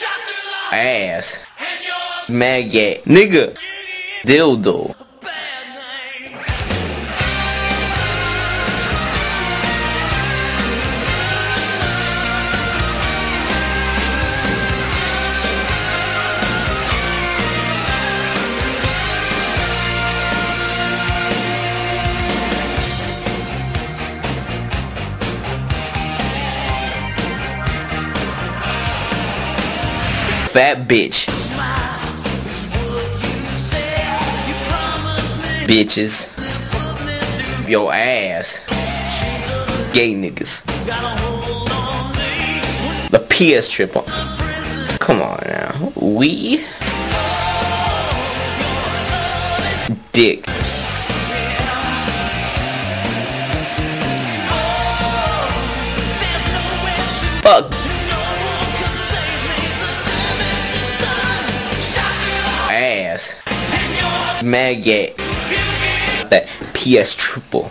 ass, maggot, nigga, dildo. Fat bitch. Bitches. Your ass. Gay niggas. The PS triple. Come on now. We. Dick. Fuck. Ass, maggot, that PS triple.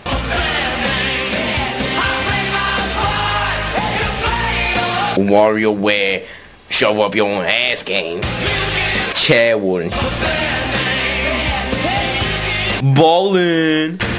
WarioWare, shove up your own ass game. Chad Warden. Ballin'.